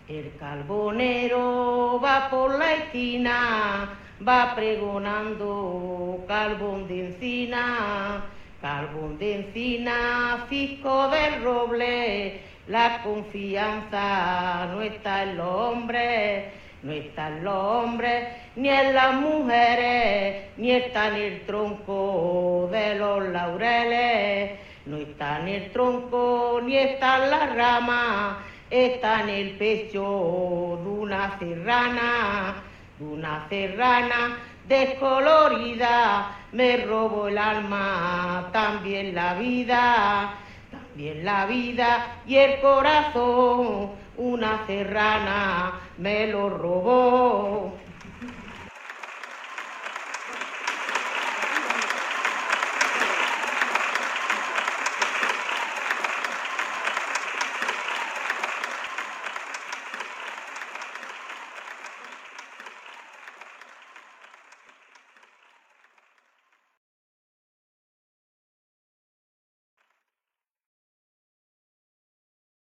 El carbonero va por la esquina, va pregonando carbón de encina, fisco del roble. La confianza no está en los hombres, no está en los hombres, ni en las mujeres, ni está en el tronco de los laureles, no está en el tronco, ni está en las ramas, está en el pecho de una serrana descolorida, me robó el alma, también la vida y el corazón, una serrana me lo robó.